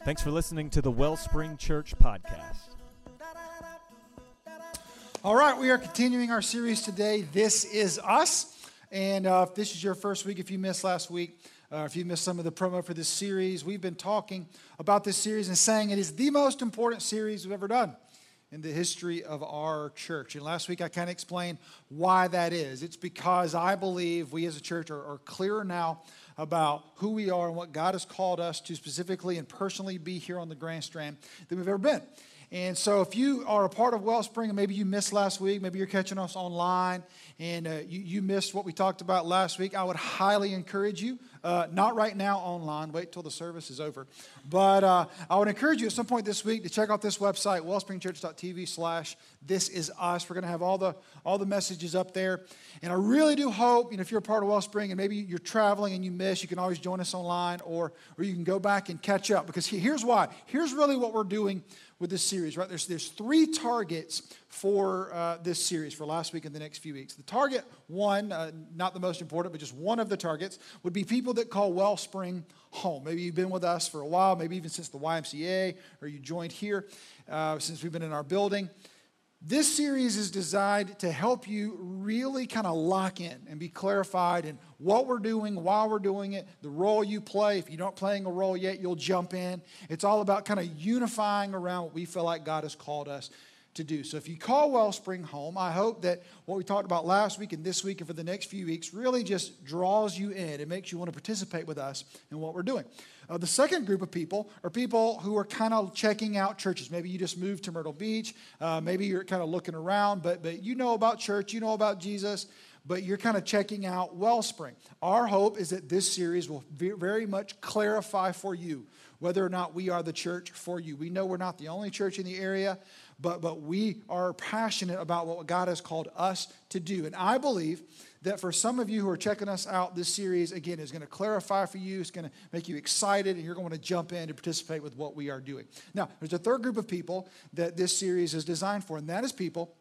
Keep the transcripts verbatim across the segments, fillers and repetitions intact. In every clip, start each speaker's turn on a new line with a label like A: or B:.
A: Thanks for listening to the Wellspring Church podcast.
B: All right, we are continuing our series today, This Is Us. And uh, if this is your first week, if you missed last week, uh, if you missed some of the promo for this series, we've been talking about this series and saying it is the most important series we've ever done in the history of our church. And last week I kind of explained why that is. It's because I believe we as a church are, are clearer now about who we are and what God has called us to specifically and personally be here on the Grand Strand than we've ever been. And so if you are a part of Wellspring and maybe you missed last week, maybe you're catching us online and uh, you, you missed what we talked about last week, I would highly encourage you, uh, not right now online, wait till the service is over, but uh, I would encourage you at some point this week to check out this website, wellspringchurch.tv slash this is us. We're going to have all the all the messages up there. And I really do hope, you know, if you're a part of Wellspring and maybe you're traveling and you miss, you can always join us online or, or you can go back and catch up. Because here's why. Here's really what we're doing with this series, right? There's, there's three targets for uh, this series for last week and the next few weeks. The target one, uh, not the most important, but just one of the targets, would be people that call Wellspring home. Maybe you've been with us for a while, maybe even since the Y M C A, or you joined here uh, since we've been in our building. This series is designed to help you really kind of lock in and be clarified in what we're doing, why we're doing it, the role you play. If you're not playing a role yet, you'll jump in. It's all about kind of unifying around what we feel like God has called us to do. So if you call Wellspring home, I hope that what we talked about last week and this week and for the next few weeks really just draws you in and makes you want to participate with us in what we're doing. Uh, the second group of people are people who are kind of checking out churches. Maybe you just moved to Myrtle Beach. Uh, maybe you're kind of looking around, but, but you know about church, you know about Jesus, but you're kind of checking out Wellspring. Our hope is that this series will very much clarify for you whether or not we are the church for you. We know we're not the only church in the area, but, but we are passionate about what God has called us to do. And I believe that for some of you who are checking us out, this series, again, is going to clarify for you. It's going to make you excited, and you're going to jump in to participate with what we are doing. Now, there's a third group of people that this series is designed for, and that is people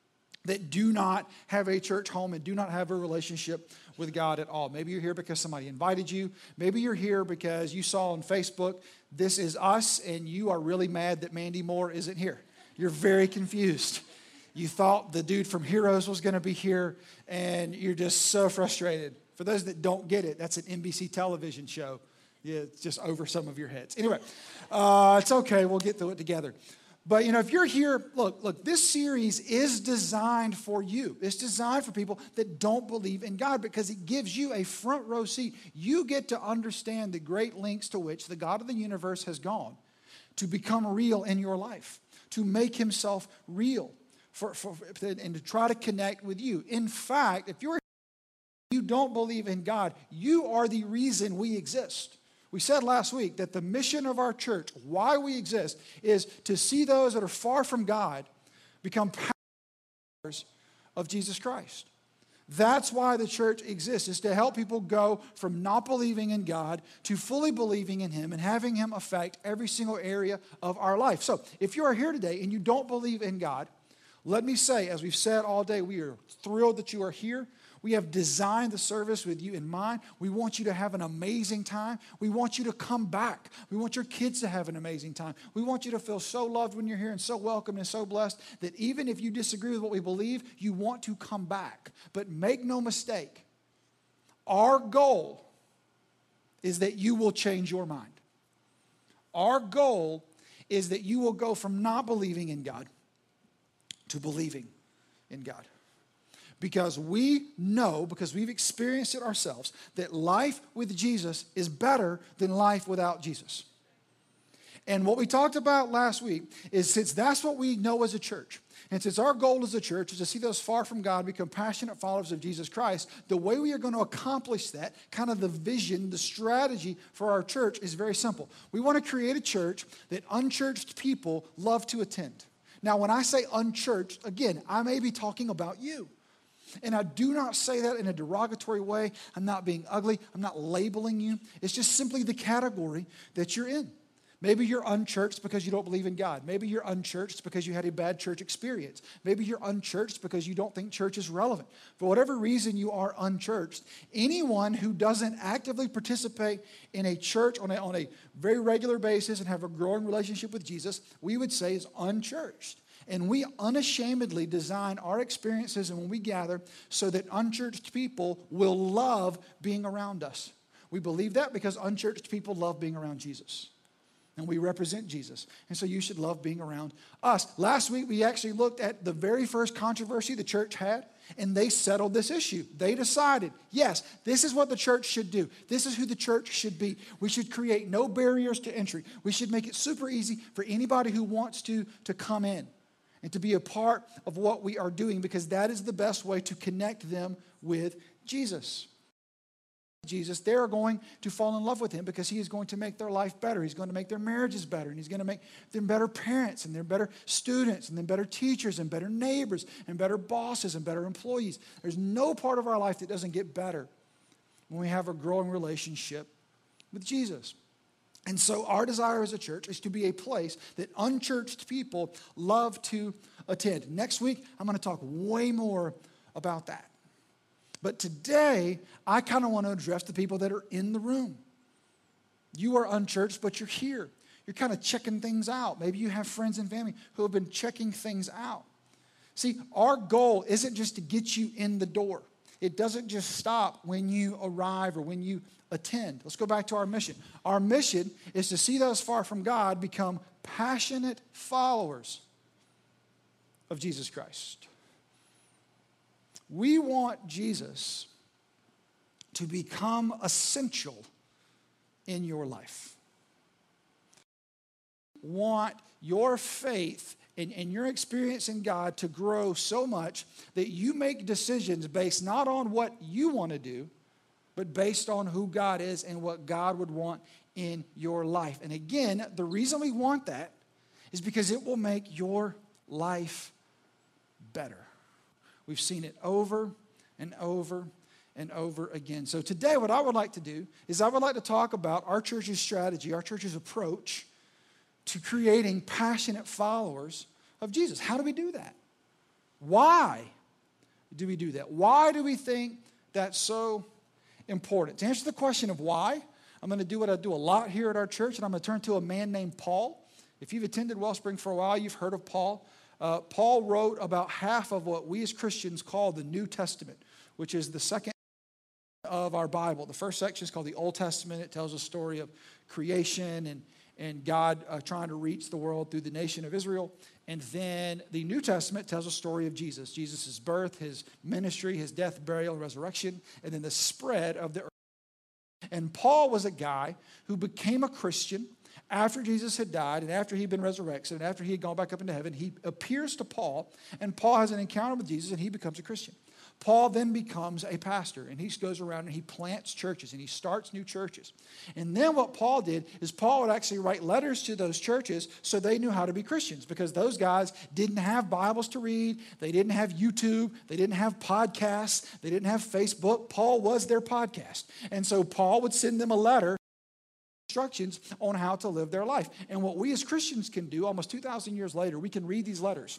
B: that do not have a church home and do not have a relationship with God at all. Maybe you're here because somebody invited you. Maybe you're here because you saw on Facebook, This Is Us, and you are really mad that Mandy Moore isn't here. You're very confused. You thought the dude from Heroes was going to be here, and you're just so frustrated. For those that don't get it, that's an N B C television show. Yeah, it's just over some of your heads. Anyway, uh, it's okay. We'll get through it together. But, you know, if you're here, look, look, this series is designed for you. It's designed for people that don't believe in God because it gives you a front row seat. You get to understand the great lengths to which the God of the universe has gone to become real in your life, to make himself real. For, for, and to try to connect with you. In fact, if you're you don't believe in God, you are the reason we exist. We said last week that the mission of our church, why we exist, is to see those that are far from God become followers of Jesus Christ. That's why the church exists, is to help people go from not believing in God to fully believing in him and having him affect every single area of our life. So if you are here today and you don't believe in God, let me say, as we've said all day, we are thrilled that you are here. We have designed the service with you in mind. We want you to have an amazing time. We want you to come back. We want your kids to have an amazing time. We want you to feel so loved when you're here and so welcome and so blessed that even if you disagree with what we believe, you want to come back. But make no mistake, our goal is that you will change your mind. Our goal is that you will go from not believing in God to believing in God. Because we know, because we've experienced it ourselves, that life with Jesus is better than life without Jesus. And what we talked about last week is, since that's what we know as a church, and since our goal as a church is to see those far from God become passionate followers of Jesus Christ, the way we are going to accomplish that, kind of the vision, the strategy for our church is very simple. We want to create a church that unchurched people love to attend. Now, when I say unchurched, again, I may be talking about you. And I do not say that in a derogatory way. I'm not being ugly. I'm not labeling you. It's just simply the category that you're in. Maybe you're unchurched because you don't believe in God. Maybe you're unchurched because you had a bad church experience. Maybe you're unchurched because you don't think church is relevant. For whatever reason you are unchurched, anyone who doesn't actively participate in a church on a, on a very regular basis and have a growing relationship with Jesus, we would say is unchurched. And we unashamedly design our experiences and when we gather so that unchurched people will love being around us. We believe that because unchurched people love being around Jesus. And we represent Jesus. And so you should love being around us. Last week, we actually looked at the very first controversy the church had, and they settled this issue. They decided, yes, this is what the church should do. This is who the church should be. We should create no barriers to entry. We should make it super easy for anybody who wants to to come in and to be a part of what we are doing, because that is the best way to connect them with Jesus. Jesus, they're going to fall in love with him because he is going to make their life better. He's going to make their marriages better, and he's going to make them better parents, and they're better students, and then better teachers, and better neighbors, and better bosses, and better employees. There's no part of our life that doesn't get better when we have a growing relationship with Jesus. And so our desire as a church is to be a place that unchurched people love to attend. Next week, I'm going to talk way more about that. But today, I kind of want to address the people that are in the room. You are unchurched, but you're here. You're kind of checking things out. Maybe you have friends and family who have been checking things out. See, our goal isn't just to get you in the door. It doesn't just stop when you arrive or when you attend. Let's go back to our mission. Our mission is to see those far from God become passionate followers of Jesus Christ. We want Jesus to become essential in your life. We want your faith and, and your experience in God to grow so much that you make decisions based not on what you want to do, but based on who God is and what God would want in your life. And again, the reason we want that is because it will make your life better. We've seen it over and over and over again. So today what I would like to do is I would like to talk about our church's strategy, our church's approach to creating passionate followers of Jesus. How do we do that? Why do we do that? Why do we think that's so important? To answer the question of why, I'm going to do what I do a lot here at our church, and I'm going to turn to a man named Paul. If you've attended Wellspring for a while, you've heard of Paul. Uh, Paul wrote about half of what we as Christians call the New Testament, which is the second of our Bible. The first section is called the Old Testament. It tells a story of creation and, and God uh, trying to reach the world through the nation of Israel. And then the New Testament tells a story of Jesus, Jesus' birth, his ministry, his death, burial, resurrection, and then the spread of the earth. And Paul was a guy who became a Christian after Jesus had died and after he'd been resurrected and after he had gone back up into heaven. He appears to Paul, and Paul has an encounter with Jesus, and he becomes a Christian. Paul then becomes a pastor, and he goes around and he plants churches, and he starts new churches. And then what Paul did is Paul would actually write letters to those churches so they knew how to be Christians, because those guys didn't have Bibles to read, they didn't have YouTube, they didn't have podcasts, they didn't have Facebook. Paul was their podcast. And so Paul would send them a letter, instructions on how to live their life. And what we as Christians can do almost two thousand years later, we can read these letters,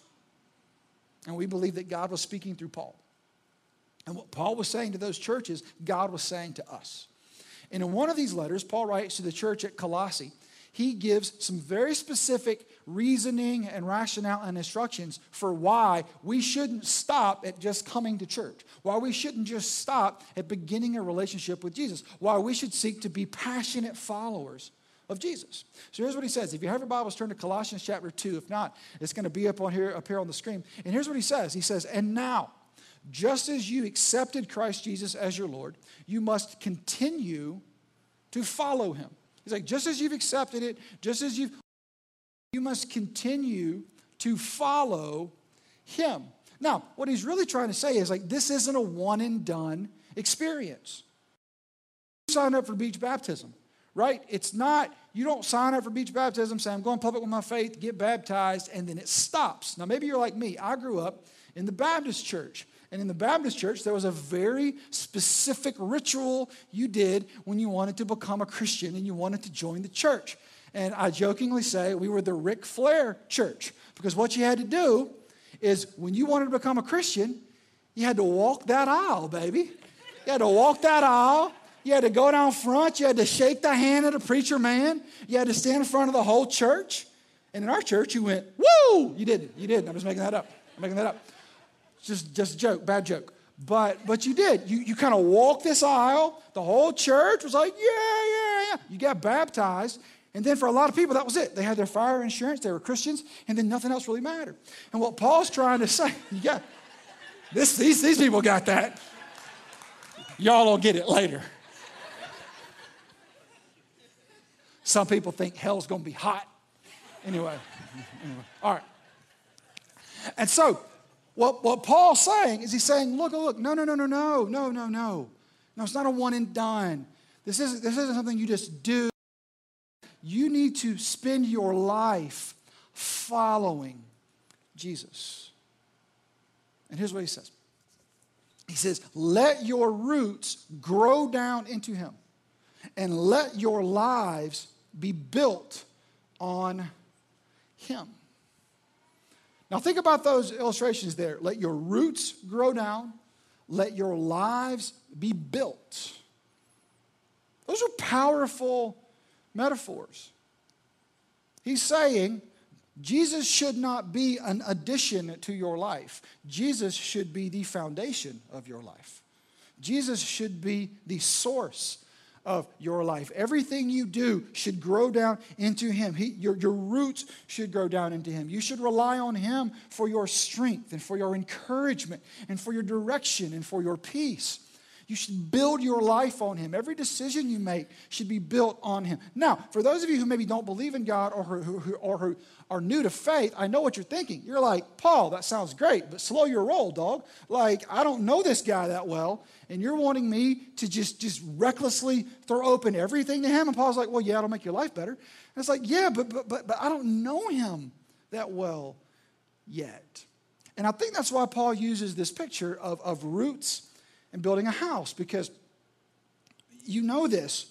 B: and we believe that God was speaking through Paul. And what Paul was saying to those churches, God was saying to us. And in one of these letters, Paul writes to the church at Colossae, he gives some very specific reasoning and rationale and instructions for why we shouldn't stop at just coming to church, why we shouldn't just stop at beginning a relationship with Jesus, why we should seek to be passionate followers of Jesus. So here's what he says. If you have your Bibles, turn to Colossians chapter two. If not, it's going to be up on here, up here on the screen. And here's what he says. He says, and now, just as you accepted Christ Jesus as your Lord, you must continue to follow him. He's like, just as you've accepted it, just as you've, you must continue to follow him. Now, what he's really trying to say is like, this isn't a one and done experience. You sign up for beach baptism, right? It's not, you don't sign up for beach baptism, say, I'm going public with my faith, get baptized, and then it stops. Now, maybe you're like me. I grew up in the Baptist church. And in the Baptist church, there was a very specific ritual you did when you wanted to become a Christian and you wanted to join the church. And I jokingly say we were the Ric Flair church, because what you had to do is when you wanted to become a Christian, you had to walk that aisle, baby. You had to walk that aisle. You had to go down front. You had to shake the hand of the preacher man. You had to stand in front of the whole church. And in our church, you went, woo! You didn't. You didn't. I'm just making that up. I'm making that up. Just, just a joke, bad joke. But, but you did. You, you kind of walked this aisle. The whole church was like, yeah, yeah, yeah. You got baptized. And then for a lot of people, that was it. They had their fire insurance. They were Christians. And then nothing else really mattered. And what Paul's trying to say, you got this. These, these people got that. Y'all will get it later. Some people think hell's going to be hot. Anyway, anyway, all right. And so, what, what Paul's saying is he's saying, look, look, no, no, no, no, no, no, no, no. No, it's not a one and done. This isn't, this isn't something you just do. You need to spend your life following Jesus. And here's what he says. He says, let your roots grow down into him, and let your lives be built on him. Now think about those illustrations there. Let your roots grow down. Let your lives be built. Those are powerful metaphors. He's saying Jesus should not be an addition to your life. Jesus should be the foundation of your life. Jesus should be the source of your life. Everything you do should grow down into him. He, your, your roots should grow down into him. You should rely on him for your strength and for your encouragement and for your direction and for your peace. You should build your life on him. Every decision you make should be built on him. Now, for those of you who maybe don't believe in God or who, who, or who are new to faith, I know what you're thinking. You're like, Paul, that sounds great, but slow your roll, dog. Like, I don't know this guy that well, and you're wanting me to just, just recklessly throw open everything to him? And Paul's like, well, yeah, it'll make your life better. And it's like, yeah, but, but, but, but I don't know him that well yet. And I think that's why Paul uses this picture of, of roots and building a house, because you know this.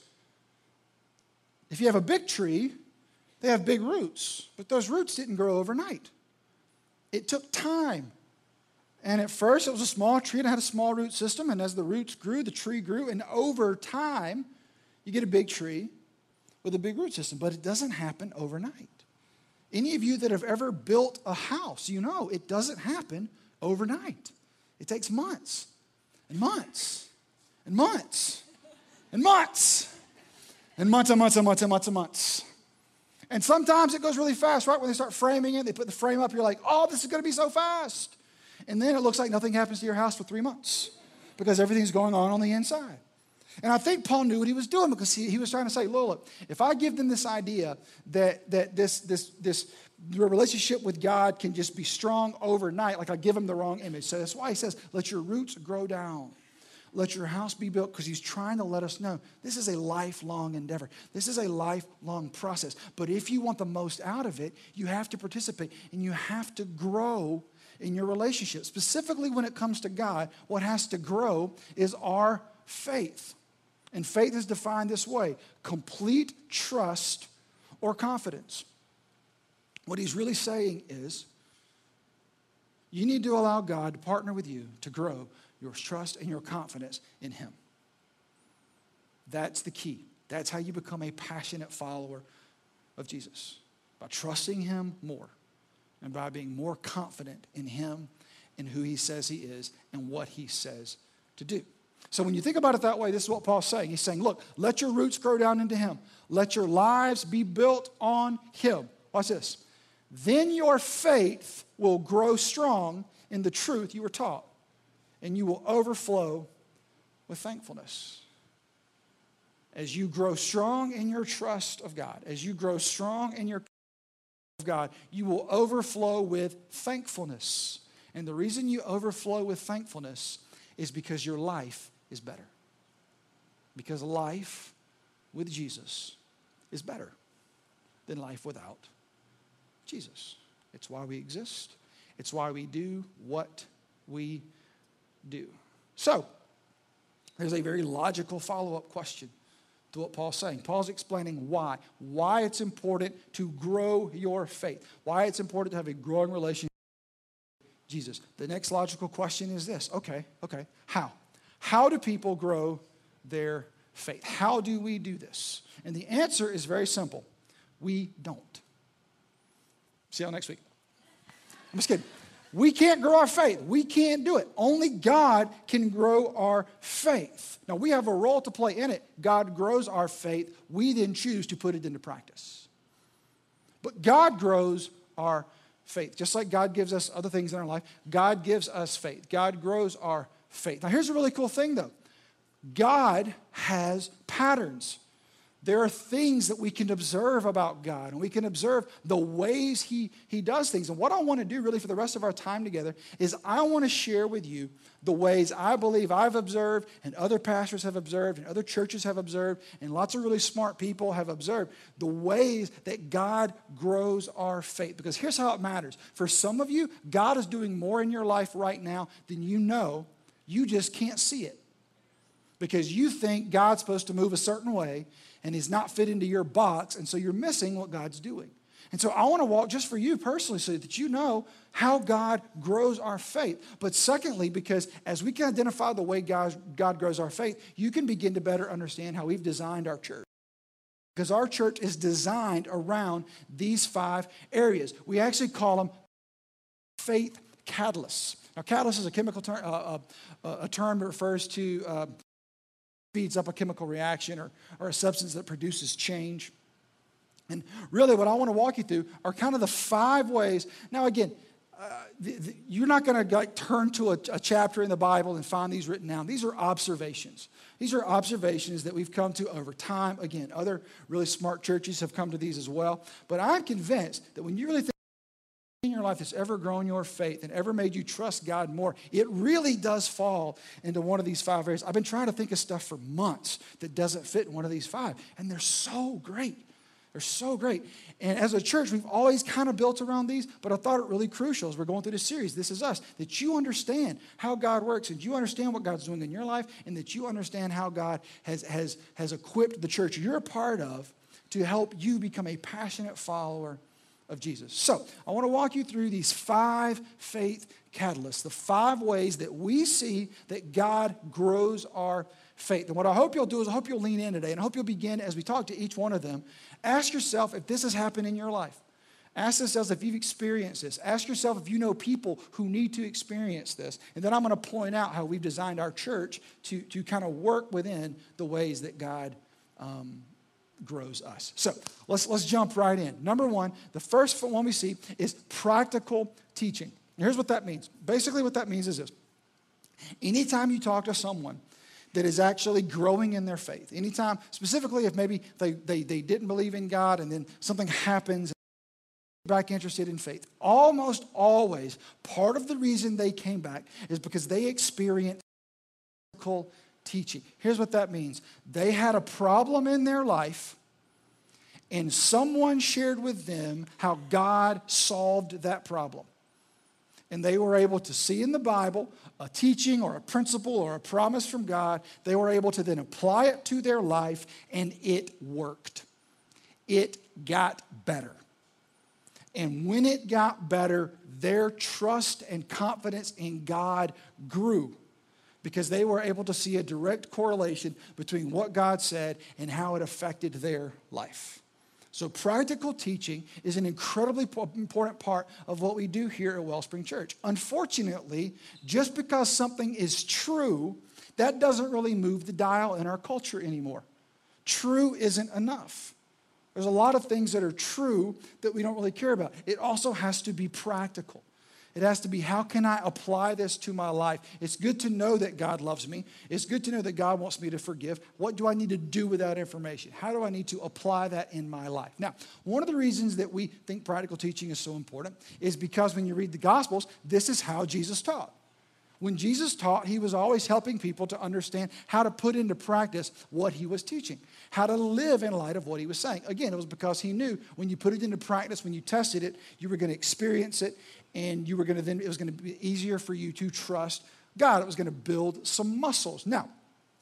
B: If you have a big tree, they have big roots, but those roots didn't grow overnight. It took time. And at first, it was a small tree and it had a small root system, and as the roots grew, the tree grew, and over time, you get a big tree with a big root system, but it doesn't happen overnight. Any of you that have ever built a house, you know it doesn't happen overnight. It takes months. And months, and months, and months, and months and months and months and months and months. And sometimes it goes really fast, right? When they start framing it, they put the frame up, you're like, oh, this is going to be so fast. And then it looks like nothing happens to your house for three months because everything's going on on the inside. And I think Paul knew what he was doing, because he, he was trying to say, look, look, if I give them this idea that, that this, this, this your relationship with God can just be strong overnight, like I give him the wrong image. So that's why he says, let your roots grow down. Let your house be built, because he's trying to let us know this is a lifelong endeavor. This is a lifelong process. But if you want the most out of it, you have to participate and you have to grow in your relationship. Specifically when it comes to God, what has to grow is our faith. And faith is defined this way: complete trust or confidence. What he's really saying is, you need to allow God to partner with you to grow your trust and your confidence in him. That's the key. That's how you become a passionate follower of Jesus, by trusting him more and by being more confident in him and who he says he is and what he says to do. So when you think about it that way, this is what Paul's saying. He's saying, look, let your roots grow down into him. Let your lives be built on him. Watch this. Then your faith will grow strong in the truth you were taught, and you will overflow with thankfulness. As you grow strong in your trust of God, as you grow strong in your of God, you will overflow with thankfulness. And the reason you overflow with thankfulness is because your life is better. Because life with Jesus is better than life without Jesus. It's why we exist. It's why we do what we do. So, there's a very logical follow-up question to what Paul's saying. Paul's explaining why. Why it's important to grow your faith. Why it's important to have a growing relationship with Jesus. The next logical question is this. Okay, okay, how? How do people grow their faith? How do we do this? And the answer is very simple. We don't. See y'all next week. I'm just kidding. We can't grow our faith. We can't do it. Only God can grow our faith. Now, we have a role to play in it. God grows our faith. We then choose to put it into practice. But God grows our faith. Just like God gives us other things in our life, God gives us faith. God grows our faith. Now, here's a really cool thing, though. God has patterns. There are things that we can observe about God, and we can observe the ways he, he does things. And what I want to do really for the rest of our time together is I want to share with you the ways I believe I've observed and other pastors have observed and other churches have observed and lots of really smart people have observed the ways that God grows our faith. Because here's how it matters. For some of you, God is doing more in your life right now than you know. You just can't see it. Because you think God's supposed to move a certain way and he's not fit into your box, and so you're missing what God's doing. And so I want to walk just for you personally so that you know how God grows our faith. But secondly, because as we can identify the way God, God grows our faith, you can begin to better understand how we've designed our church. Because our church is designed around these five areas. We actually call them faith catalysts. Now, catalyst is a chemical term, uh, uh, a term that refers to uh, speeds up a chemical reaction or, or a substance that produces change. And really what I want to walk you through are kind of the five ways. Now again, uh, the, the, you're not going to like turn to a, a chapter in the Bible and find these written down. These are observations. These are observations that we've come to over time. Again, other really smart churches have come to these as well. But I'm convinced that when you really think in your life that's ever grown your faith and ever made you trust God more, it really does fall into one of these five areas. I've been trying to think of stuff for months that doesn't fit in one of these five, and they're so great. They're so great. And as a church, we've always kind of built around these, but I thought it really crucial as we're going through this series, This Is Us, that you understand how God works, and you understand what God's doing in your life, and that you understand how God has, has, has equipped the church you're a part of to help you become a passionate follower of Jesus. So I want to walk you through these five faith catalysts, the five ways that we see that God grows our faith. And what I hope you'll do is I hope you'll lean in today, and I hope you'll begin, as we talk to each one of them, ask yourself if this has happened in your life. Ask yourself if you've experienced this. Ask yourself if you know people who need to experience this. And then I'm going to point out how we've designed our church to, to kind of work within the ways that God um, grows us. So let's let's jump right in. Number one, the first one we see is practical teaching. And here's what that means. Basically what that means is this. Anytime you talk to someone that is actually growing in their faith, anytime, specifically if maybe they, they, they didn't believe in God and then something happens and they're back interested in faith, almost always part of the reason they came back is because they experienced practical teaching. Here's what that means. They had a problem in their life, and someone shared with them how God solved that problem. And they were able to see in the Bible a teaching or a principle or a promise from God. They were able to then apply it to their life, and it worked. It got better. And when it got better, their trust and confidence in God grew, because they were able to see a direct correlation between what God said and how it affected their life. So practical teaching is an incredibly important part of what we do here at Wellspring Church. Unfortunately, just because something is true, that doesn't really move the dial in our culture anymore. True isn't enough. There's a lot of things that are true that we don't really care about. It also has to be practical. It has to be, how can I apply this to my life? It's good to know that God loves me. It's good to know that God wants me to forgive. What do I need to do with that information? How do I need to apply that in my life? Now, one of the reasons that we think practical teaching is so important is because when you read the Gospels, this is how Jesus taught. When Jesus taught, he was always helping people to understand how to put into practice what he was teaching, how to live in light of what he was saying. Again, it was because he knew when you put it into practice, when you tested it, you were going to experience it, and you were going to then, it was going to be easier for you to trust God. It was going to build some muscles. Now,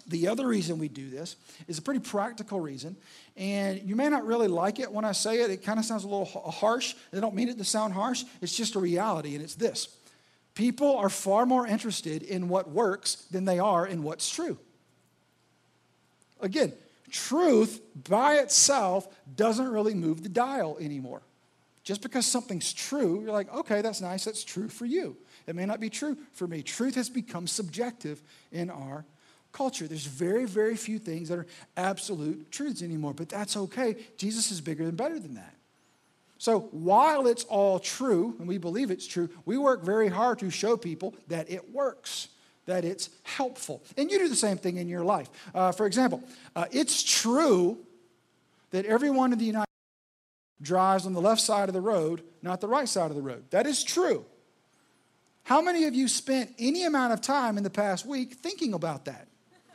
B: The other reason we do this is a pretty practical reason, and you may not really like it when I say it. It kind of sounds a little harsh. I don't mean it to sound harsh. It's just a reality, and it's this. People are far more interested in what works than they are in what's true. Again, truth by itself doesn't really move the dial anymore. Just because something's true, you're like, okay, that's nice. That's true for you. It may not be true for me. Truth has become subjective in our culture. There's very, very few things that are absolute truths anymore, but that's okay. Jesus is bigger and better than that. So while it's all true, and we believe it's true, we work very hard to show people that it works, that it's helpful. And you do the same thing in your life. Uh, for example, uh, it's true that everyone in the United States drives on the left side of the road, not the right side of the road. That is true. How many of you spent any amount of time in the past week thinking about that?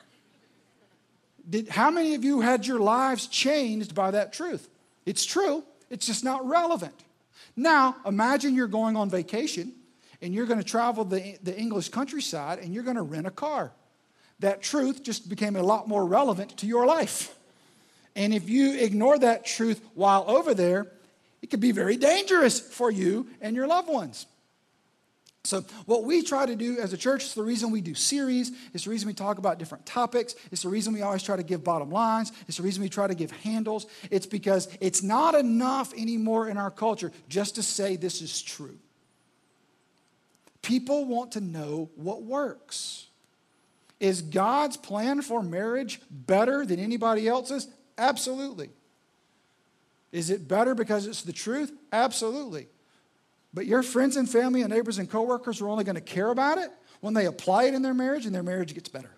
B: Did, how many of you had your lives changed by that truth? It's true. It's just not relevant. Now, imagine you're going on vacation and you're going to travel the, the English countryside and you're going to rent a car. That truth just became a lot more relevant to your life. And if you ignore that truth while over there, it could be very dangerous for you and your loved ones. So what we try to do as a church, it's the reason we do series, it's the reason we talk about different topics, it's the reason we always try to give bottom lines, it's the reason we try to give handles. It's because it's not enough anymore in our culture just to say this is true. People want to know what works. Is God's plan for marriage better than anybody else's? Absolutely. Is it better because it's the truth? Absolutely. But your friends and family and neighbors and coworkers are only going to care about it when they apply it in their marriage and their marriage gets better.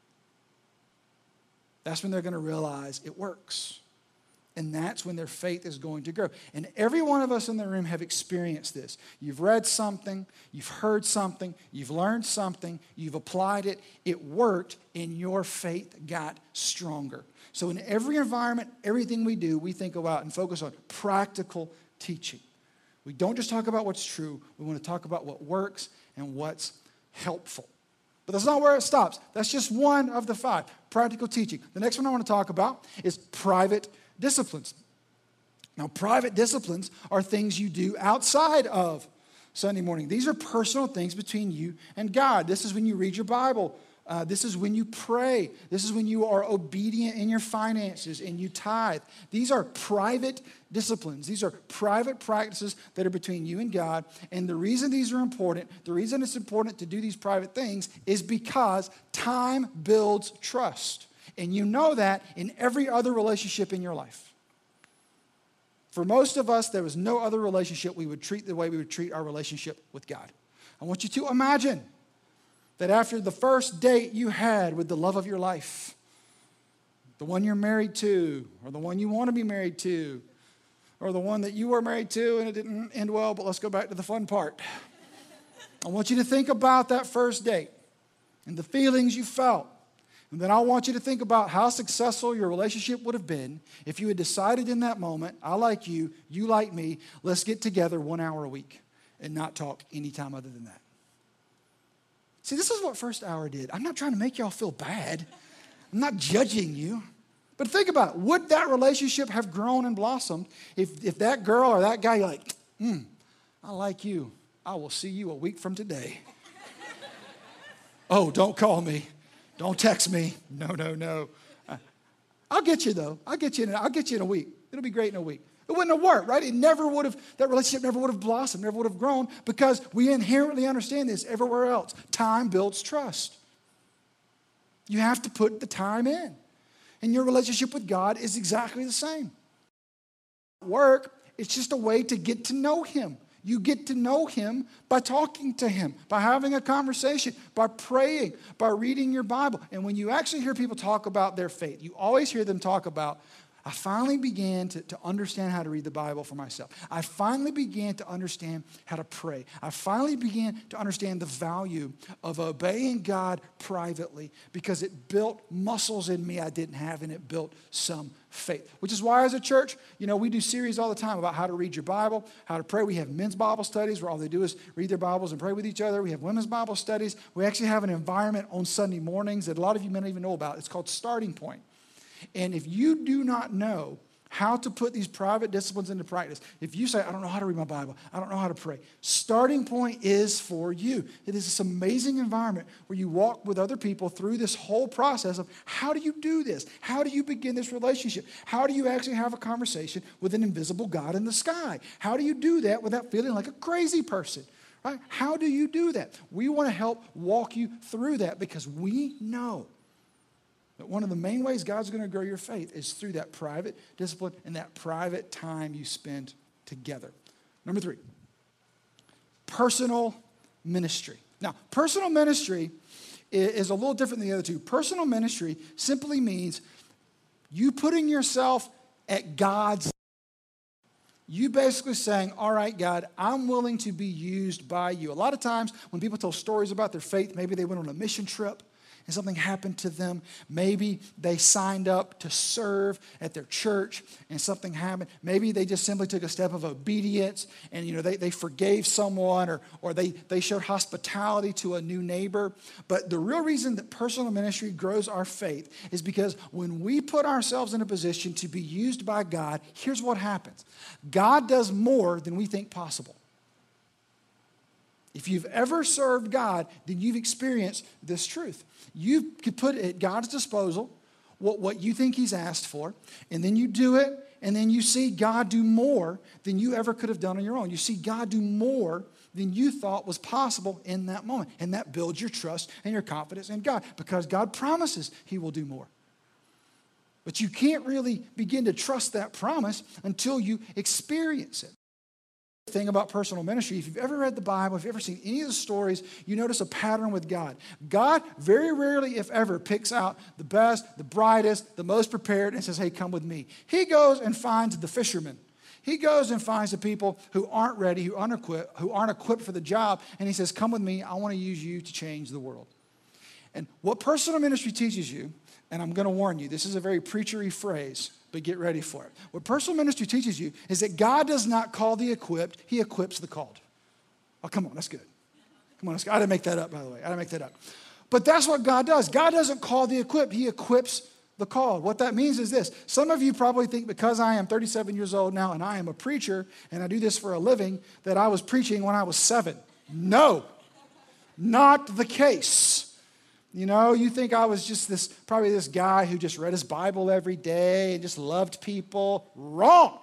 B: That's when they're going to realize it works. And that's when their faith is going to grow. And every one of us in the room have experienced this. You've read something, you've heard something, you've learned something, you've applied it, it worked, and your faith got stronger. So in every environment, everything we do, we think about and focus on practical teaching. We don't just talk about what's true. We want to talk about what works and what's helpful. But that's not where it stops. That's just one of the five. Practical teaching. The next one I want to talk about is private disciplines. Now, private disciplines are things you do outside of Sunday morning. These are personal things between you and God. This is when you read your Bible. Uh, this is when you pray. This is when you are obedient in your finances and you tithe. These are private disciplines. These are private practices that are between you and God. And the reason these are important, the reason it's important to do these private things is because time builds trust. And you know that in every other relationship in your life. For most of us, there was no other relationship we would treat the way we would treat our relationship with God. I want you to imagine that after the first date you had with the love of your life, the one you're married to, or the one you want to be married to, or the one that you were married to and it didn't end well, but let's go back to the fun part. I want you to think about that first date and the feelings you felt. And then I want you to think about how successful your relationship would have been if you had decided in that moment, I like you, you like me, let's get together one hour a week and not talk any time other than that. See, this is what First Hour did. I'm not trying to make y'all feel bad. I'm not judging you. But think about it. Would that relationship have grown and blossomed if, if that girl or that guy, you're like, hmm, I like you. I will see you a week from today. Oh, don't call me. Don't text me. No, no, no. I'll get you, though. I'll get you in, I'll get you in a week. It'll be great in a week. It wouldn't have worked, right? It never would have, that relationship never would have blossomed, never would have grown because we inherently understand this everywhere else. Time builds trust. You have to put the time in. And your relationship with God is exactly the same. Work, it's just a way to get to know Him. You get to know Him by talking to Him, by having a conversation, by praying, by reading your Bible. And when you actually hear people talk about their faith, you always hear them talk about I finally began to, to understand how to read the Bible for myself. I finally began to understand how to pray. I finally began to understand the value of obeying God privately because it built muscles in me I didn't have, and it built some faith. Which is why as a church, you know, we do series all the time about how to read your Bible, how to pray. We have men's Bible studies where all they do is read their Bibles and pray with each other. We have women's Bible studies. We actually have an environment on Sunday mornings that a lot of you may not even know about. It's called Starting Point. And if you do not know how to put these private disciplines into practice, if you say, I don't know how to read my Bible, I don't know how to pray, Starting Point is for you. It is this amazing environment where you walk with other people through this whole process of how do you do this? How do you begin this relationship? How do you actually have a conversation with an invisible God in the sky? How do you do that without feeling like a crazy person? Right? How do you do that? We want to help walk you through that because we know that one of the main ways God's going to grow your faith is through that private discipline and that private time you spend together. Number three, personal ministry. Now, personal ministry is a little different than the other two. Personal ministry simply means you putting yourself at God's. You basically saying, all right, God, I'm willing to be used by you. A lot of times when people tell stories about their faith, maybe they went on a mission trip and something happened to them. Maybe they signed up to serve at their church and something happened. Maybe they just simply took a step of obedience and, you know, they, they forgave someone or, or they, they showed hospitality to a new neighbor. But the real reason that personal ministry grows our faith is because when we put ourselves in a position to be used by God, here's what happens. God does more than we think possible. If you've ever served God, then you've experienced this truth. You could put at God's disposal what, what you think he's asked for, and then you do it, and then you see God do more than you ever could have done on your own. You see God do more than you thought was possible in that moment, and that builds your trust and your confidence in God because God promises he will do more. But you can't really begin to trust that promise until you experience it. Thing about personal ministry, if you've ever read the Bible, if you've ever seen any of the stories, you notice a pattern with God. God very rarely, if ever, picks out the best, the brightest, the most prepared and says, hey, come with me. He goes and finds the fishermen. He goes and finds the people who aren't ready, who aren't equipped, who aren't equipped for the job, and he says, come with me. I want to use you to change the world. And what personal ministry teaches you, and I'm going to warn you, this is a very preachery phrase, but get ready for it. What personal ministry teaches you is that God does not call the equipped, he equips the called. Oh, come on, that's good. Come on, that's good. I didn't make that up, by the way. I didn't make that up. But that's what God does. God doesn't call the equipped, he equips the called. What that means is this. Some of you probably think because I am thirty-seven years old now and I am a preacher and I do this for a living that I was preaching when I was seven. No, not the case. You know, you think I was just this, probably this guy who just read his Bible every day and just loved people. Wrong.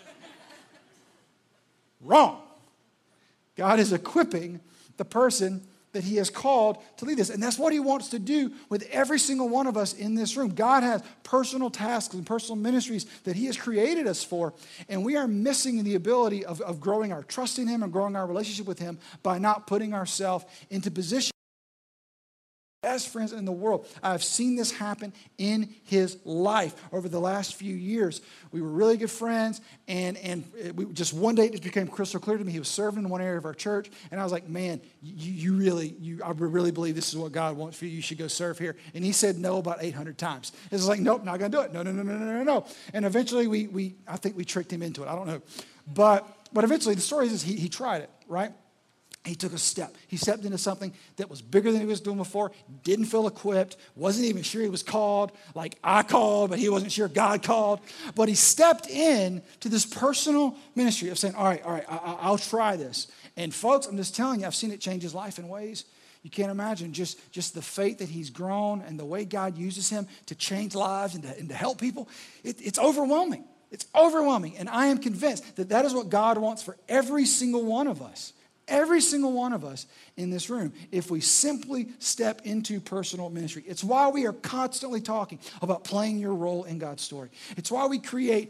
B: Wrong. God is equipping the person that he has called to lead this. And that's what he wants to do with every single one of us in this room. God has personal tasks and personal ministries that he has created us for. And we are missing the ability of, of growing our trust in him and growing our relationship with him by not putting ourselves into position. Best friends in the world. I've seen this happen in his life over the last few years. We were really good friends, and, and we, just one day it just became crystal clear to me. He was serving in one area of our church, and I was like, man, you, you really, you, I really believe this is what God wants for you. You should go serve here. And he said no about eight hundred times. It was like, nope, not going to do it. No, no, no, no, no, no, no. And eventually we, we, I think we tricked him into it. I don't know. But, but eventually the story is he, he tried it, right? He took a step. He stepped into something that was bigger than he was doing before, didn't feel equipped, wasn't even sure he was called, like I called, but he wasn't sure God called. But he stepped in to this personal ministry of saying, all right, all right, I, I'll try this. And folks, I'm just telling you, I've seen it change his life in ways you can't imagine. Just, just the faith that he's grown and the way God uses him to change lives and to, and to help people. It, it's overwhelming. It's overwhelming. And I am convinced that that is what God wants for every single one of us. Every single one of us in this room, if we simply step into personal ministry. It's why we are constantly talking about playing your role in God's story. It's why we create so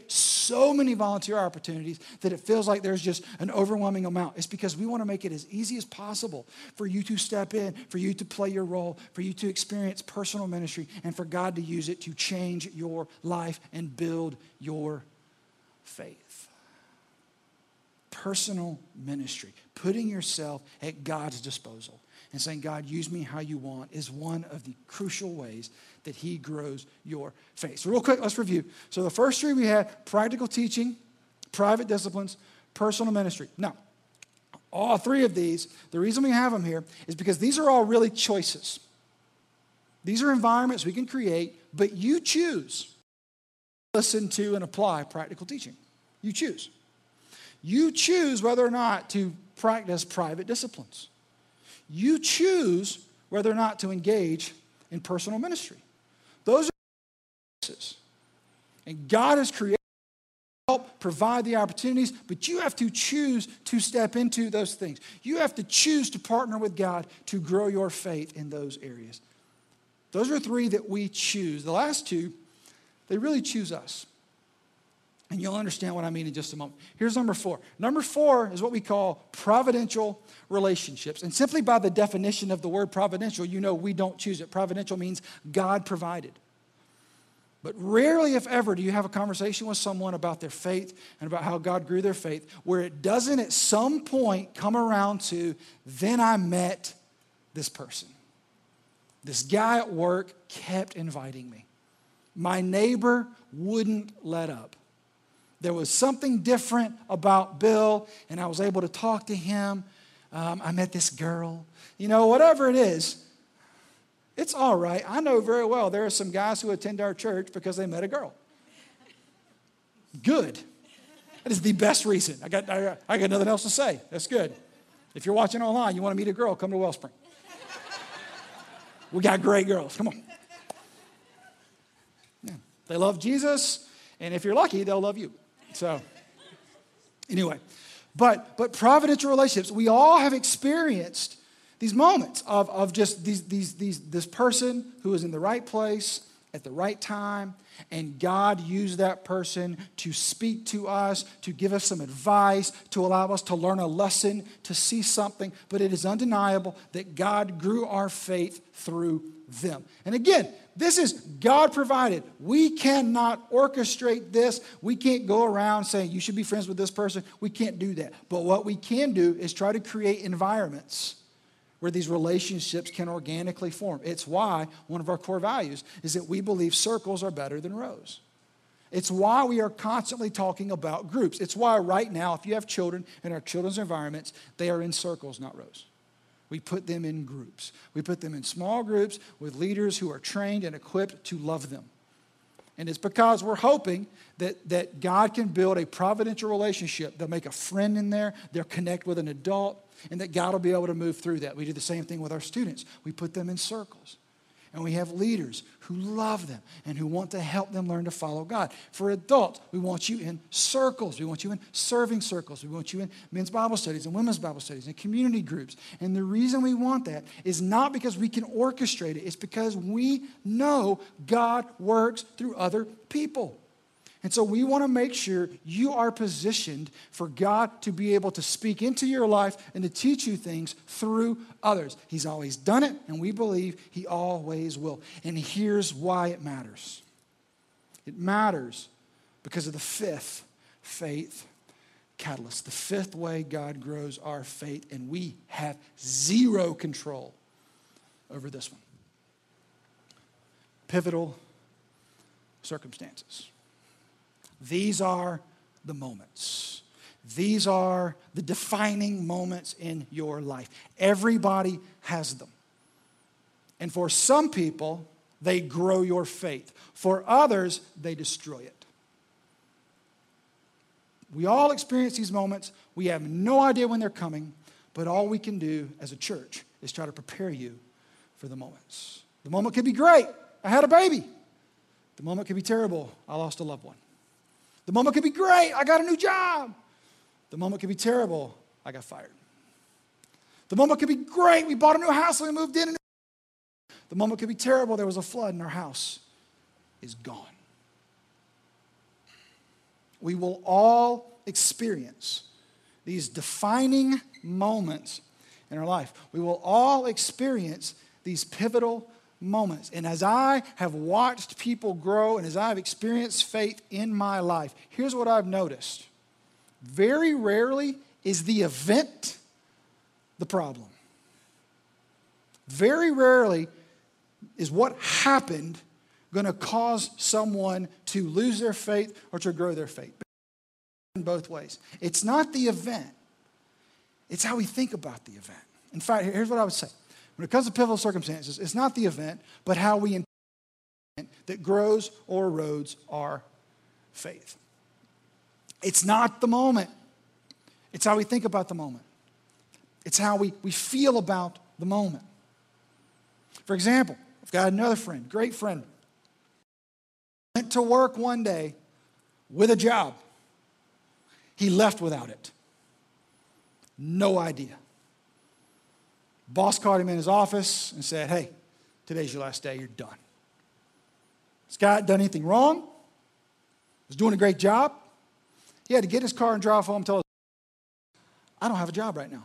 B: so many volunteer opportunities that it feels like there's just an overwhelming amount. It's because we want to make it as easy as possible for you to step in, for you to play your role, for you to experience personal ministry, and for God to use it to change your life and build your faith. Personal ministry, putting yourself at God's disposal and saying, God, use me how you want, is one of the crucial ways that he grows your faith. So real quick, let's review. So the first three we had: practical teaching, private disciplines, personal ministry. Now, all three of these, the reason we have them here is because these are all really choices. These are environments we can create, but you choose. Listen to and apply practical teaching. You choose. You choose whether or not to practice private disciplines. You choose whether or not to engage in personal ministry. Those are choices. And God has created to help provide the opportunities, but you have to choose to step into those things. You have to choose to partner with God to grow your faith in those areas. Those are three that we choose. The last two, they really choose us. And you'll understand what I mean in just a moment. Here's number four. Number four is what we call providential relationships. And simply by the definition of the word providential, you know we don't choose it. Providential means God provided. But rarely, if ever, do you have a conversation with someone about their faith and about how God grew their faith where it doesn't at some point come around to, then I met this person. This guy at work kept inviting me. My neighbor wouldn't let up. There was something different about Bill, and I was able to talk to him. Um, I met this girl. You know, whatever it is, it's all right. I know very well there are some guys who attend our church because they met a girl. Good. That is the best reason. I got, I, I got nothing else to say. That's good. If you're watching online, you want to meet a girl, come to Wellspring. We got great girls. Come on. Yeah. They love Jesus, and if you're lucky, they'll love you. So, anyway, but but providential relationships, we all have experienced these moments of, of just these, these, these, this person who is in the right place at the right time, and God used that person to speak to us, to give us some advice, to allow us to learn a lesson, to see something, but it is undeniable that God grew our faith through them. And again, this is God provided. We cannot orchestrate this. We can't go around saying you should be friends with this person. We can't do that. But what we can do is try to create environments where these relationships can organically form. It's why one of our core values is that we believe circles are better than rows. It's why we are constantly talking about groups. It's why right now, if you have children in our children's environments, they are in circles, not rows. We put them in groups. We put them in small groups with leaders who are trained and equipped to love them. And it's because we're hoping that, that God can build a providential relationship. They'll make a friend in there. They'll connect with an adult. And that God will be able to move through that. We do the same thing with our students. We put them in circles. And we have leaders who love them and who want to help them learn to follow God. For adults, we want you in circles. We want you in serving circles. We want you in men's Bible studies and women's Bible studies and community groups. And the reason we want that is not because we can orchestrate it. It's because we know God works through other people. And so we want to make sure you are positioned for God to be able to speak into your life and to teach you things through others. He's always done it, and we believe he always will. And here's why it matters. It matters because of the fifth faith catalyst, the fifth way God grows our faith, and we have zero control over this one. Pivotal circumstances. These are the moments. These are the defining moments in your life. Everybody has them. And for some people, they grow your faith. For others, they destroy it. We all experience these moments. We have no idea when they're coming, but all we can do as a church is try to prepare you for the moments. The moment could be great. I had a baby. The moment could be terrible. I lost a loved one. The moment could be great. I got a new job. The moment could be terrible. I got fired. The moment could be great. We bought a new house and we moved in. The moment could be terrible. There was a flood and our house is gone. we will all experience these defining moments in our life. We will all experience these pivotal moments. And as I have watched people grow and as I've experienced faith in my life, here's what I've noticed. Very rarely is the event the problem. Very rarely is what happened going to cause someone to lose their faith or to grow their faith. In both ways. It's not the event. It's how we think about the event. In fact, here's what I would say. When it comes to pivotal circumstances, it's not the event, but how we interpret the event that grows or erodes our faith. It's not the moment. It's how we think about the moment. It's how we, we feel about the moment. For example, I've got another friend, great friend, went to work one day with a job. He left without it. No idea. Boss called him in his office and said, hey, today's your last day, you're done. This guy hadn't done anything wrong. Was doing a great job. He had to get in his car and drive home and tell us, I don't have a job right now.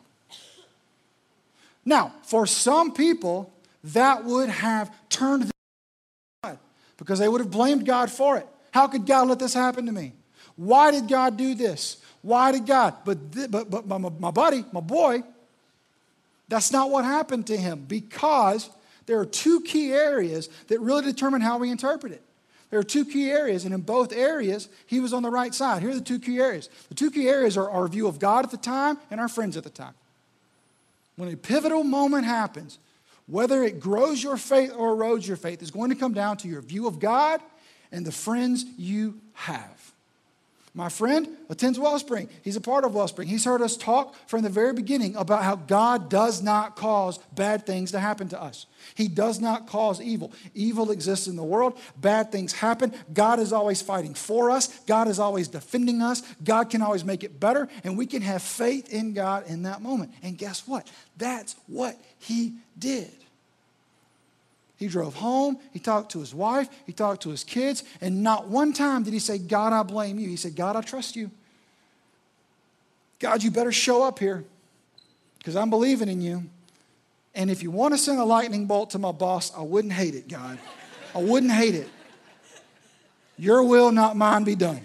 B: Now, for some people, that would have turned them to God because they would have blamed God for it. How could God let this happen to me? Why did God do this? Why did God? But, th- but, but my, my buddy, my boy, that's not what happened to him because there are two key areas that really determine how we interpret it. There are two key areas, and in both areas, he was on the right side. Here are the two key areas. The two key areas are our view of God at the time and our friends at the time. When a pivotal moment happens, whether it grows your faith or erodes your faith, is going to come down to your view of God and the friends you have. My friend attends Wellspring. He's a part of Wellspring. He's heard us talk from the very beginning about how God does not cause bad things to happen to us. He does not cause evil. Evil exists in the world. Bad things happen. God is always fighting for us. God is always defending us. God can always make it better, and we can have faith in God in that moment. And guess what? That's what he did. He drove home, he talked to his wife, he talked to his kids, and not one time did he say, God, I blame you. He said, God, I trust you. God, you better show up here because I'm believing in you. And if you want to send a lightning bolt to my boss, I wouldn't hate it, God. I wouldn't hate it. Your will, not mine, be done.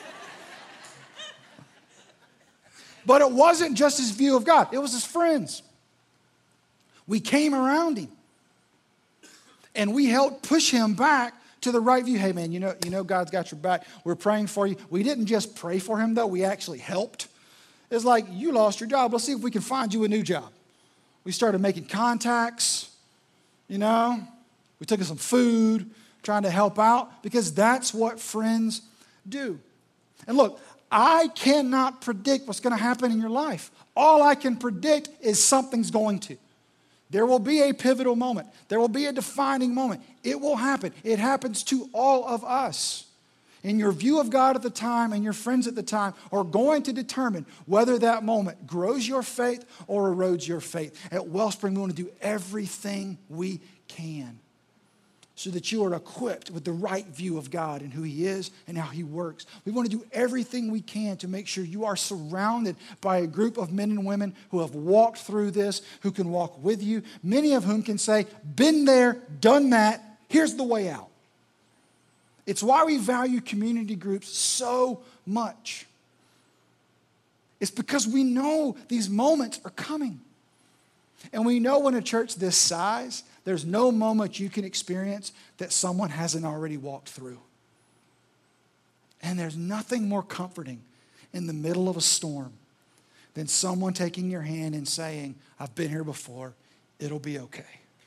B: But it wasn't just his view of God. It was his friends. We came around him. And we helped push him back to the right view. Hey, man, you know, you know God's got your back. We're praying for you. We didn't just pray for him, though. We actually helped. It's like, you lost your job. Let's see if we can find you a new job. We started making contacts, you know. We took us some food, trying to help out, because that's what friends do. And look, I cannot predict what's going to happen in your life. All I can predict is something's going to. There will be a pivotal moment. There will be a defining moment. It will happen. It happens to all of us. And your view of God at the time and your friends at the time are going to determine whether that moment grows your faith or erodes your faith. At Wellspring, we want to do everything we can so that you are equipped with the right view of God and who he is and how he works. We want to do everything we can to make sure you are surrounded by a group of men and women who have walked through this, who can walk with you, many of whom can say, been there, done that, here's the way out. It's why we value community groups so much. It's because we know these moments are coming. And we know when a church this size, there's no moment you can experience that someone hasn't already walked through. And there's nothing more comforting in the middle of a storm than someone taking your hand and saying, I've been here before, it'll be okay.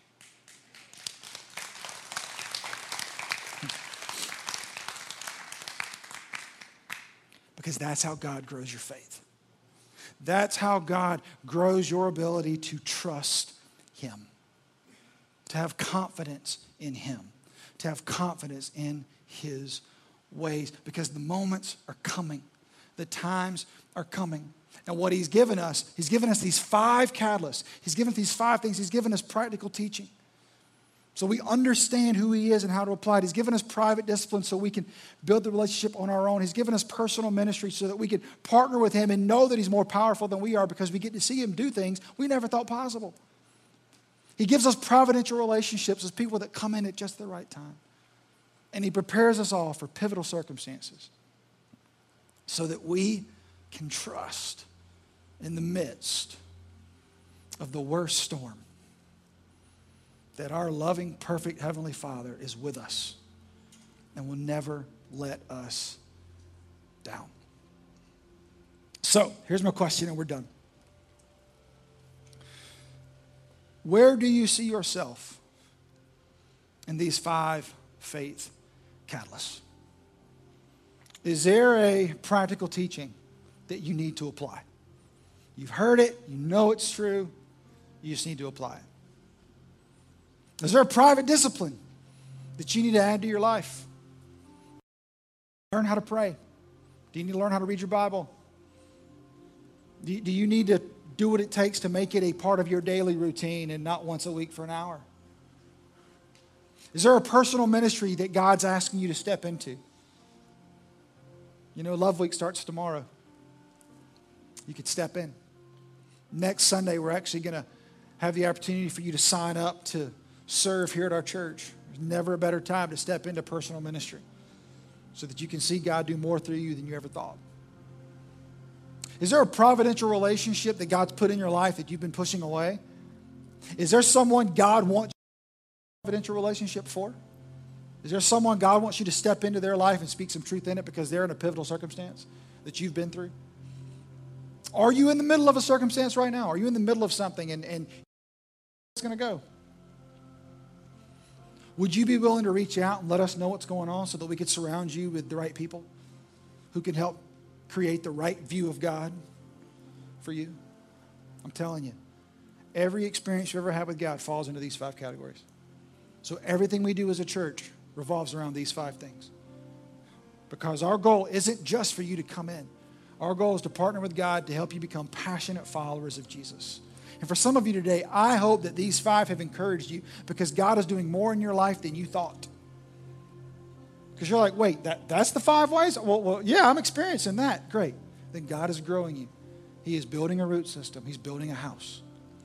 B: Because that's how God grows your faith. That's how God grows your ability to trust him. To have confidence in him, to have confidence in his ways, because the moments are coming. The times are coming. And what he's given us, he's given us these five catalysts. He's given us these five things. He's given us practical teaching. so we understand who he is and how to apply it. He's given us private discipline so we can build the relationship on our own. He's given us personal ministry so that we can partner with him and know that he's more powerful than we are because we get to see him do things we never thought possible. He gives us providential relationships with people that come in at just the right time. And he prepares us all for pivotal circumstances so that we can trust in the midst of the worst storm that our loving, perfect Heavenly Father is with us and will never let us down. So, here's my question and we're done. Where do you see yourself in these five faith catalysts? Is there a practical teaching that you need to apply? You've heard it, you know it's true, you just need to apply it. Is there a private discipline that you need to add to your life? Learn how to pray. Do you need to learn how to read your Bible? Do do you need to do what it takes to make it a part of your daily routine and not once a week for an hour? Is there a personal ministry that God's asking you to step into? You know, Love Week starts tomorrow. You could step in. Next Sunday, we're actually going to have the opportunity for you to sign up to serve here at our church. There's never a better time to step into personal ministry so that you can see God do more through you than you ever thought. Is there a providential relationship that God's put in your life that you've been pushing away? Is there someone God wants you to have a providential relationship for? Is there someone God wants you to step into their life and speak some truth in it because they're in a pivotal circumstance that you've been through? Are you in the middle of a circumstance right now? Are you in the middle of something and, and it's going to go? Would you be willing to reach out and let us know what's going on so that we could surround you with the right people who can help create the right view of God for you? I'm telling you, every experience you ever had with God falls into these five categories. So everything we do as a church revolves around these five things. Because our goal isn't just for you to come in. Our goal is to partner with God to help you become passionate followers of Jesus. And for some of you today, I hope that these five have encouraged you because God is doing more in your life than you thought. Because you're like, wait, that, that's the five ways? Well, well, yeah, I'm experiencing that. Great. Then God is growing you. He is building a root system. He's building a house.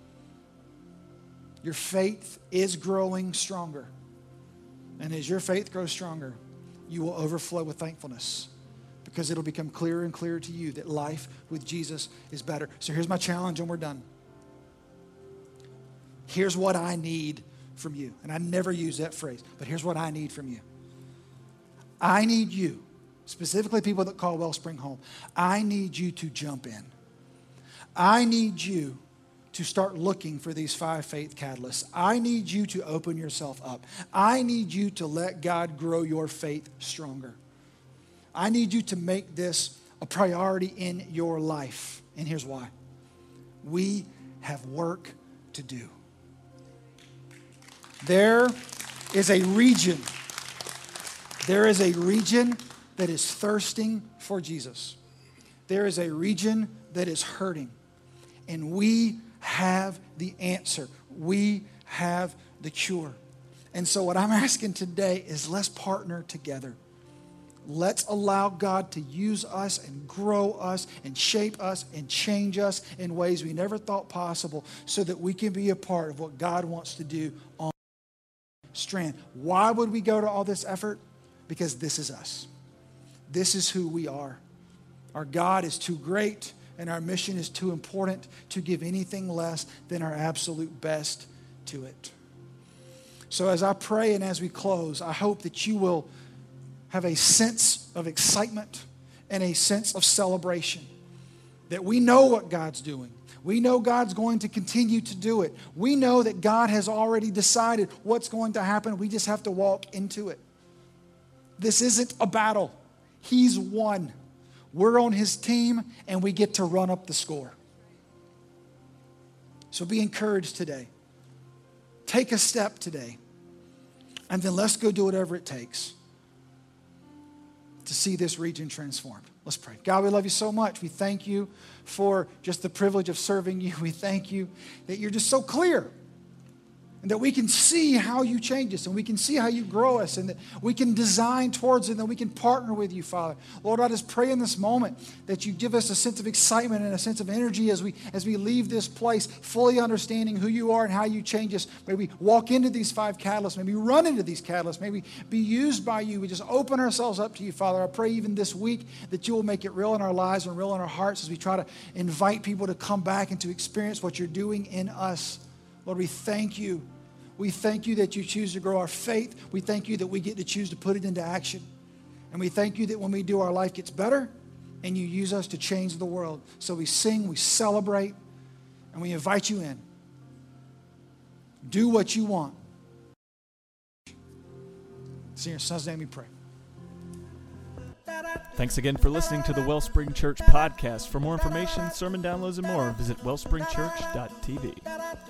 B: Your faith is growing stronger. And as your faith grows stronger, you will overflow with thankfulness because it'll become clearer and clearer to you that life with Jesus is better. So here's my challenge and we're done. Here's what I need from you. And I never use that phrase, but here's what I need from you. I need you, specifically people that call Wellspring home, I need you to jump in. I need you to start looking for these five faith catalysts. I need you to open yourself up. I need you to let God grow your faith stronger. I need you to make this a priority in your life. And here's why. We have work to do. There is a region, there is a region that is thirsting for Jesus. There is a region that is hurting. And we have the answer. We have the cure. And so what I'm asking today is let's partner together. Let's allow God to use us and grow us and shape us and change us in ways we never thought possible so that we can be a part of what God wants to do on Strand. Why would we go to all this effort? Because this is us. This is who we are. Our God is too great and our mission is too important to give anything less than our absolute best to it. So as I pray and as we close, I hope that you will have a sense of excitement and a sense of celebration. That we know what God's doing. We know God's going to continue to do it. We know that God has already decided what's going to happen. We just have to walk into it. This isn't a battle. He's won. We're on his team and we get to run up the score. So be encouraged today. Take a step today. And then let's go do whatever it takes to see this region transformed. Let's pray. God, we love you so much. We thank you for just the privilege of serving you. We thank you that you're just so clear And that we can see how you change us, and we can see how you grow us, and that we can design towards it, and that we can partner with you, Father. Lord, I just pray in this moment that you give us a sense of excitement and a sense of energy as we as we leave this place, fully understanding who you are and how you change us. May we walk into these five catalysts. May we run into these catalysts. May we be used by you. We just open ourselves up to you, Father. I pray even this week that you will make it real in our lives and real in our hearts as we try to invite people to come back and to experience what you're doing in us. Lord, we thank you. We thank you that you choose to grow our faith. We thank you that we get to choose to put it into action. And we thank you that when we do, our life gets better and you use us to change the world. So we sing, we celebrate, and we invite you in. Do what you want. It's in your Son's name we pray.
A: Thanks again for listening to the Wellspring Church podcast. For more information, sermon downloads, and more, visit wellspring church dot t v.